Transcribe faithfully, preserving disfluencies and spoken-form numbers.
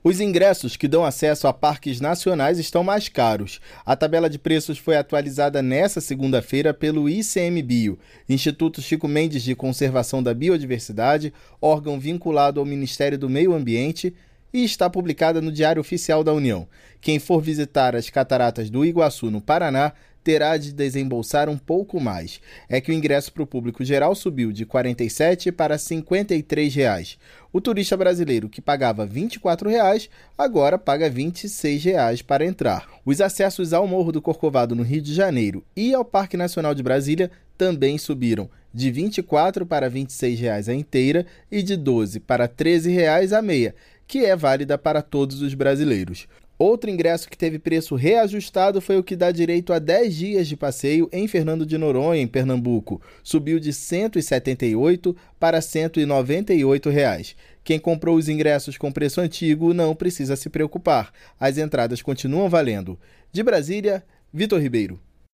Os ingressos que dão acesso a parques nacionais estão mais caros. A tabela de preços foi atualizada nesta segunda-feira pelo I C M Bio, Instituto Chico Mendes de Conservação da Biodiversidade, órgão vinculado ao Ministério do Meio Ambiente, e está publicada no Diário Oficial da União. Quem for visitar as Cataratas do Iguaçu, no Paraná, terá de desembolsar um pouco mais. É que o ingresso para o público geral subiu de quarenta e sete reais para cinquenta e três reais. O turista brasileiro, que pagava vinte e quatro reais, agora paga vinte e seis reais para entrar. Os acessos ao Morro do Corcovado, no Rio de Janeiro, e ao Parque Nacional de Brasília também subiram de vinte e quatro reais para vinte e seis reais a inteira e de doze reais para treze reais a meia, que é válida para todos os brasileiros. Outro ingresso que teve preço reajustado foi o que dá direito a dez dias de passeio em Fernando de Noronha, em Pernambuco. Subiu de cento e setenta e oito reais para cento e noventa e oito reais. Quem comprou os ingressos com preço antigo não precisa se preocupar. As entradas continuam valendo. De Brasília, Vitor Ribeiro.